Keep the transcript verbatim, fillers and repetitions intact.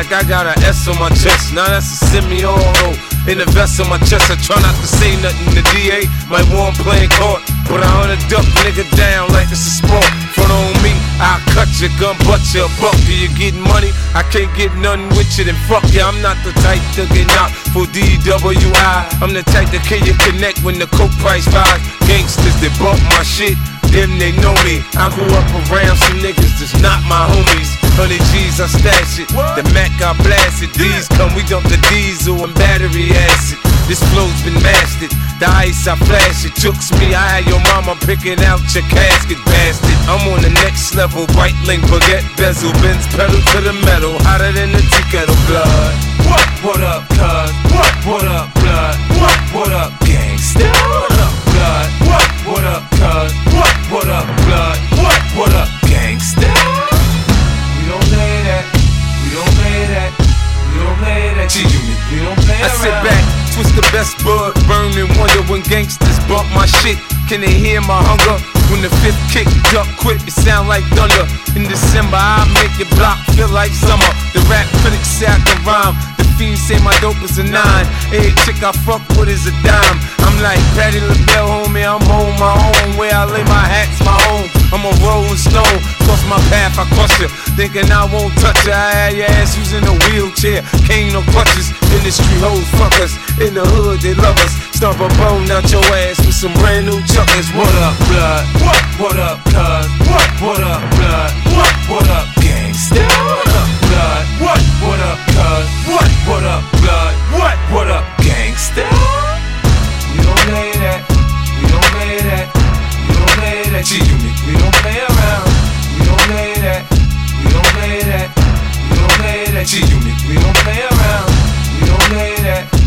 like I got an S on my chest. Now that's a semi-auto. In the vest on my chest, I try not to say nothing. The D A might want playing court, but I wanna duck nigga down like it's a sport. Front on me, I'll cut your gun, butt your buck. Do you getting money? I can't get nothing with you, then fuck ya. I'm not the type to get knocked for D W I. I'm the type that can you connect when the coke price rise. Gangsters that bump my shit, them they know me. I grew up around some niggas that's not my homies. Hundred G's I stash it, the Mac I blast it. These come, we dump the diesel and battery acid. This flow's been mastered, the ice I flash it. Jukes me, I had your mama picking out your casket, bastard. I'm on the next level, bright link, baguette bezel, Benz pedal to the metal, hotter than the tea kettle. Blood, what? What up, cuz? What? What up, blood? What? What up, gangsta? What up, blood? What? What up, cuz? What? What up, blood? What? What up, gangsta? We don't play that, we don't play that, we don't play that G-Unit, we don't play that. I sit back, twist the best bud, burn and wonder when gangsters bump my shit. Can they hear my hunger? When the fifth kick, duck quick, it sound like thunder. In December, I make your block feel like summer. The rap critics say I can rhyme, the fiends say my dope is a nine. Every chick I fuck with is a dime. I'm like Patti LaBelle, homie, I'm on my own. Where I lay my hat's my home. I'm a rolling stone, cross my path, I crush you. Thinking I won't touch you, I had your ass using a wheelchair. Cane no crutches, industry hoes fuck us. In the hood, they love us. Stomp a bone out your ass with some brand new chuckers. What up, blood? What? What up, cuz? What? What up, blood? What? What up, gangsta? What up, blood? What? What up, cuz? What? What up, blood? What? What up, gangsta? We don't play that, we don't play that, we don't play that G-Unit, we don't play around. We don't play that, we don't play that, we don't play that G-Unit, we don't play around. We don't play that.